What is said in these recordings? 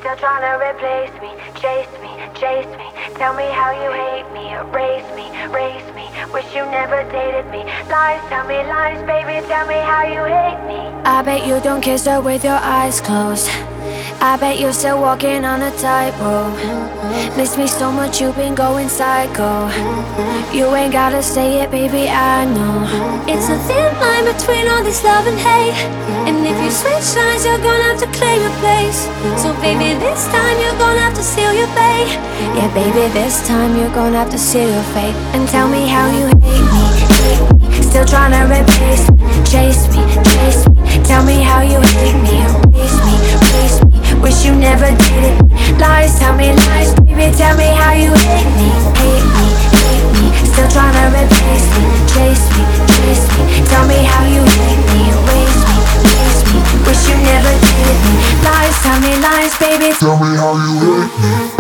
Still trying to replace me, chase me, chase me. Tell me how you hate me, erase me, race me. Wish you never dated me. Lies, tell me lies, baby, tell me how you hate me. I bet you don't kiss her with your eyes closed. I bet you're still walking on a tightrope. Miss me so much, you've been going psycho. You ain't gotta say it, baby, I know. It's a thin line between all this love and hate. And if you switch sides, you're gonna have to claim your place. So baby, this time you're gonna have to seal your fate. Yeah, baby, this time you're gonna have to seal your fate. And tell me how you hate me, hate me. Still trying to replace me, chase me, chase me. Tell me how you hate me, erase me, race me. Wish you never did it. Lies, tell me lies, baby, tell me how you hate me, hate me, hate me. Still trying to replace me, chase me, chase me. Tell me how you hate me, erase me, race me. Wish you never did it. Lies, tell me lies, baby, tell me how you hate me.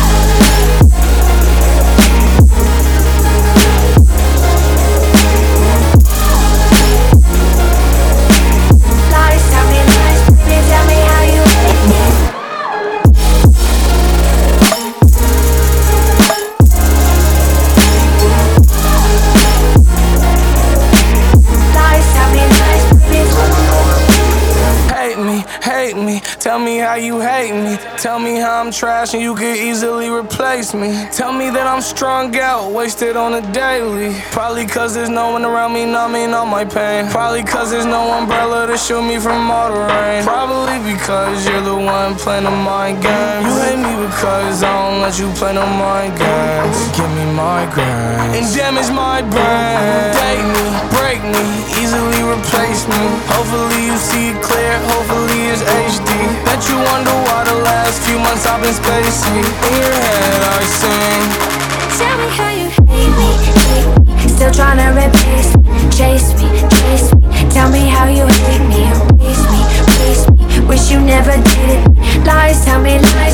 Hate me, tell me how you hate me. Tell me how I'm trash and you could easily replace me. Tell me that I'm strung out, wasted on a daily. Probably cause there's no one around me numbing all my pain. Probably cause there's no umbrella to shield me from all the rain. Probably because you're the one playing the mind game. You hate me because I don't let you play no mind games. Give me migraines and damage my brain. Date me, break me, easily replace me. Hopefully you see it clear, hopefully it's HD. Bet you wonder why the last few months I've been spacey. In your head I sing. Tell me how you hate me, hate me. Still trying to replace me, chase me, chase me. Tell me how you hate me, erase me, race me. Wish you never did it. Lies, tell me lies,